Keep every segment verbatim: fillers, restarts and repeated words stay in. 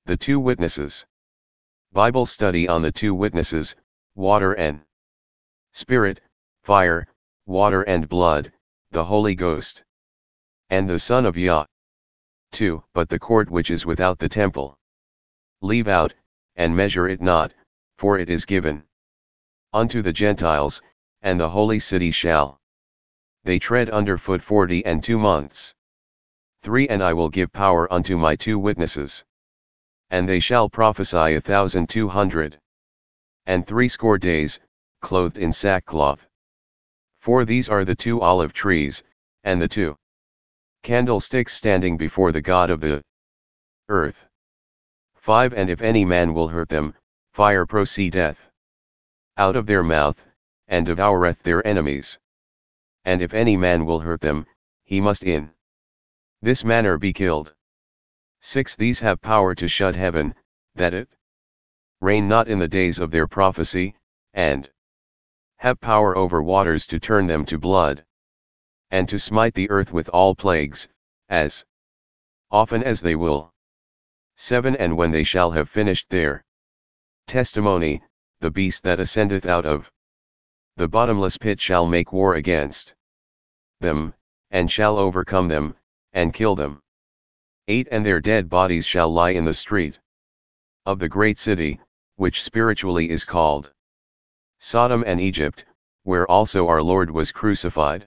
The two witnesses. Bible study on the two witnesses, water and spirit, fire, water and blood, the Holy Ghost, and the Son of Yah. two. But the court which is without the temple, leave out, and measure it not, for it is given unto the Gentiles, and the holy city shall they tread under foot forty and two months. three. And I will give power unto my two witnesses, and they shall prophesy a thousand two hundred and threescore days, clothed in sackcloth. For these are the two olive trees, and the two candlesticks standing before the God of the earth. five. And if any man will hurt them, fire proceedeth out of their mouth, and devoureth their enemies. And if any man will hurt them, he must in this manner be killed. six. These have power to shut heaven, that it rain not in the days of their prophecy, and have power over waters to turn them to blood, and to smite the earth with all plagues, as often as they will. seven. And when they shall have finished their testimony, the beast that ascendeth out of the bottomless pit shall make war against them, and shall overcome them, and kill them. eight. And their dead bodies shall lie in the street of the great city, which spiritually is called Sodom and Egypt, where also our Lord was crucified.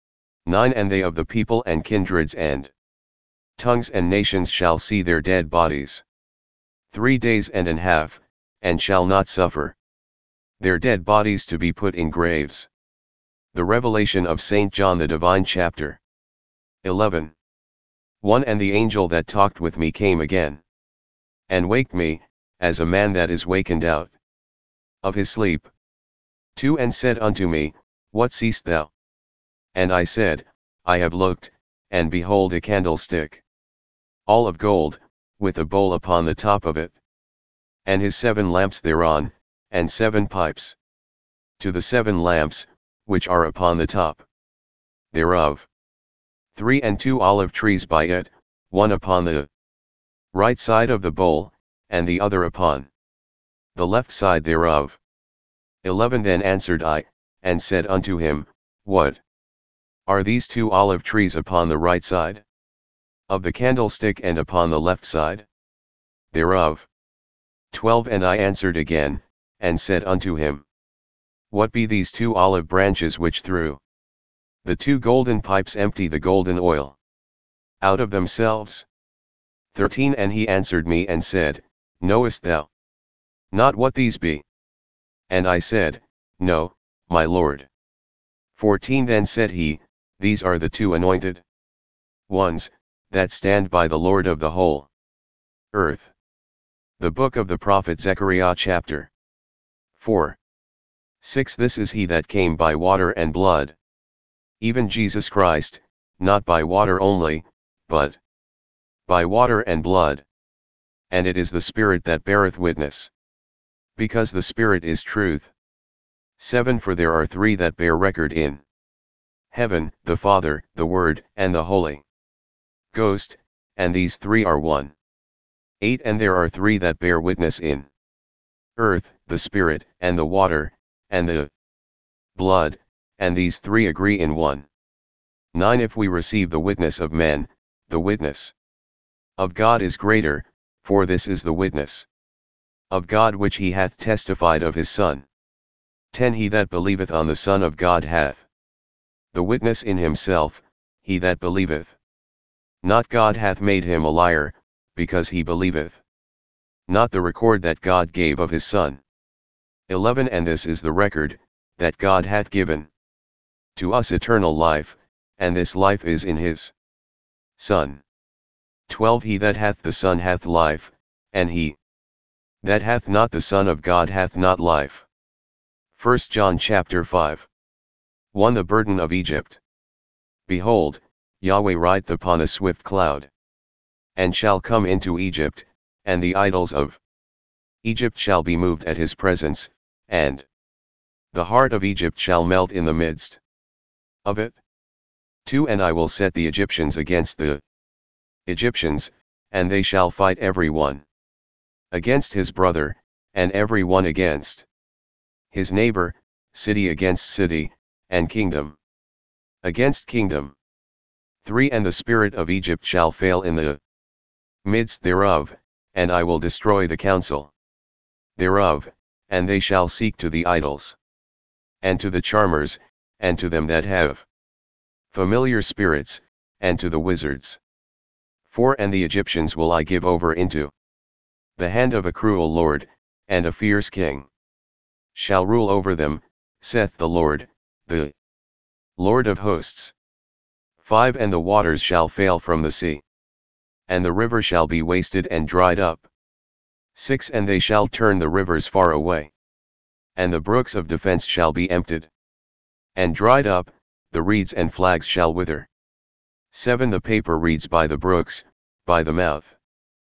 nine. And they of the people and kindreds and tongues and nations shall see their dead bodies three days and an half, and shall not suffer their dead bodies to be put in graves. The Revelation of Saint John the Divine, chapter eleven. one. And the angel that talked with me came again, and waked me, as a man that is wakened out of his sleep. two. And said unto me, What seest thou? And I said, I have looked, and behold a candlestick, all of gold, with a bowl upon the top of it, and his seven lamps thereon, and seven pipes to the seven lamps, which are upon the top thereof. three. And two olive trees by it, one upon the right side of the bowl, and the other upon the left side thereof. eleven. Then answered I, and said unto him, What are these two olive trees upon the right side of the candlestick and upon the left side thereof? twelve. And I answered again, and said unto him, What be these two olive branches which through the two golden pipes empty the golden oil out of themselves? thirteen. And he answered me and said, Knowest thou not what these be? And I said, No, my Lord. fourteen. Then said he, These are the two anointed ones, that stand by the Lord of the whole earth. The book of the prophet Zechariah, chapter four. six. This is he that came by water and blood, even Jesus Christ, not by water only, but by water and blood. And it is the Spirit that beareth witness, because the Spirit is truth. seven. For there are three that bear record in heaven, the Father, the Word, and the Holy Ghost, and these three are one. eight. And there are three that bear witness in earth, the Spirit, and the water, and the blood, and these three agree in one. nine. If we receive the witness of men, the witness of God is greater, for this is the witness of God which he hath testified of his Son. ten. He that believeth on the Son of God hath the witness in himself. He that believeth not God hath made him a liar, because he believeth not the record that God gave of his Son. eleven. And this is the record, that God hath given to us eternal life, and this life is in his Son. twelve. He that hath the Son hath life, and he that hath not the Son of God hath not life. First John chapter five. one. The burden of Egypt. Behold, Yahweh rideth upon a swift cloud, and shall come into Egypt, and the idols of Egypt shall be moved at his presence, and the heart of Egypt shall melt in the midst of it. two. And I will set the Egyptians against the Egyptians, and they shall fight every one against his brother, and every one against his neighbor, city against city, and kingdom against kingdom. three And the spirit of Egypt shall fail in the midst thereof, and I will destroy the counsel thereof, and they shall seek to the idols, and to the charmers, and to them that have familiar spirits, and to the wizards. four And the Egyptians will I give over into the hand of a cruel lord, and a fierce king shall rule over them, saith the Lord, the Lord of hosts. five And the waters shall fail from the sea, and the river shall be wasted and dried up. six And they shall turn the rivers far away, and the brooks of defense shall be emptied and dried up, the reeds and flags shall wither. seven The paper reeds by the brooks, by the mouth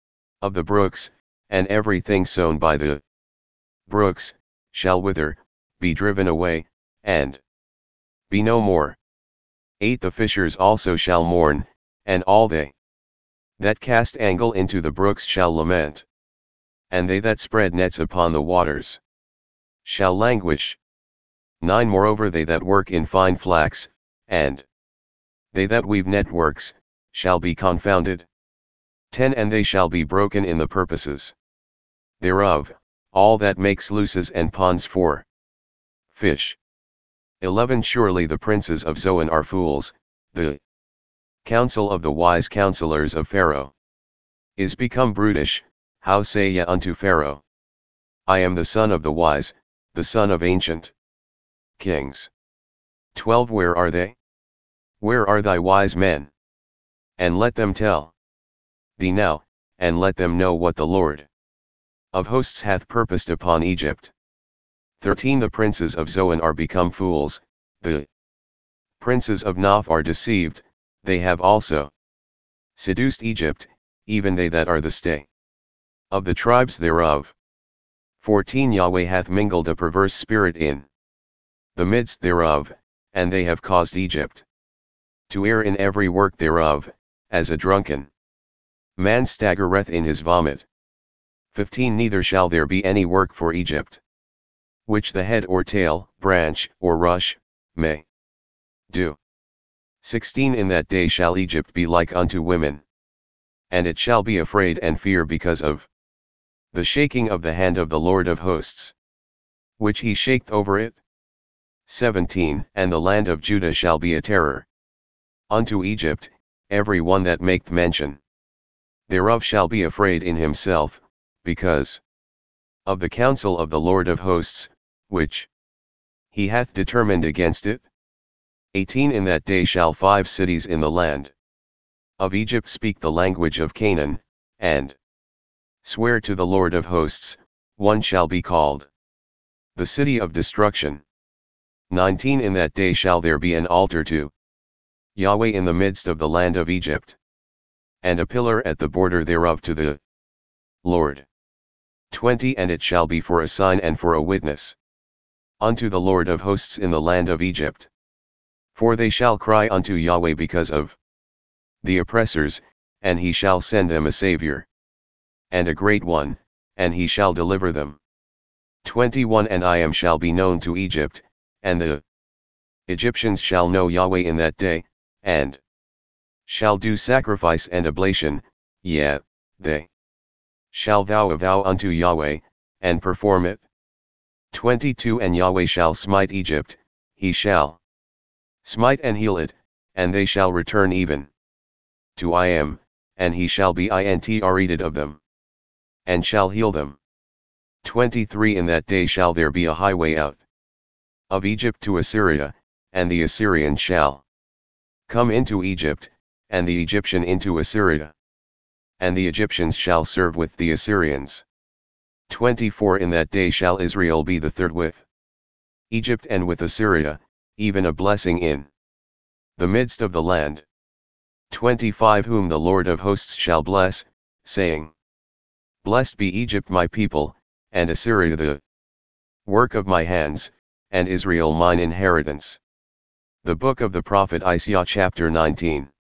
of the brooks, and everything sown by the brooks, shall wither, be driven away, and be no more. eight The fishers also shall mourn, and all they that cast angle into the brooks shall lament, and they that spread nets upon the waters shall languish. nine Moreover they that work in fine flax, and they that weave networks, shall be confounded. ten And they shall be broken in the purposes thereof, all that make sluices and ponds for fish. eleven Surely the princes of Zoan are fools, the counsel of the wise counselors of Pharaoh is become brutish. How say ye unto Pharaoh, I am the son of the wise, the son of ancient kings. twelve Where are they? Where are thy wise men? And let them tell thee now, and let them know what the Lord of hosts hath purposed upon Egypt. thirteen The princes of Zoan are become fools, the princes of Noph are deceived, they have also seduced Egypt, even they that are the stay of the tribes thereof. fourteen Yahweh hath mingled a perverse spirit in the midst thereof, and they have caused Egypt to err in every work thereof, as a drunken man staggereth in his vomit. fifteen Neither shall there be any work for Egypt, which the head or tail, branch, or rush, may do. sixteen In that day shall Egypt be like unto women, and it shall be afraid and fear because of the shaking of the hand of the Lord of hosts, which he shaketh over it. seventeen And the land of Judah shall be a terror unto Egypt, every one that maketh mention thereof shall be afraid in himself, because of the counsel of the Lord of hosts, which he hath determined against it. eighteen In that day shall five cities in the land of Egypt speak the language of Canaan, and swear to the Lord of hosts, one shall be called the city of destruction. nineteen In that day shall there be an altar to Yahweh in the midst of the land of Egypt, and a pillar at the border thereof to the Lord. twenty And it shall be for a sign and for a witness unto the Lord of hosts in the land of Egypt. For they shall cry unto Yahweh because of the oppressors, and he shall send them a Saviour, and a great one, and he shall deliver them. twenty-one And I am shall be known to Egypt, and the Egyptians shall know Yahweh in that day, and shall do sacrifice and oblation, yea, they shall vow a vow unto Yahweh, and perform it. twenty-two And Yahweh shall smite Egypt, he shall smite and heal it, and they shall return even to I am, and he shall be intreated of them, and shall heal them. twenty-three In that day shall there be a highway out of Egypt to Assyria, and the Assyrian shall come into Egypt, and the Egyptian into Assyria, and the Egyptians shall serve with the Assyrians. twenty-four In that day shall Israel be the third with Egypt and with Assyria, even a blessing in the midst of the land. twenty-five Whom the Lord of hosts shall bless, saying, Blessed be Egypt my people, and Assyria the work of my hands, and Israel mine inheritance. The Book of the Prophet Isaiah chapter nineteen.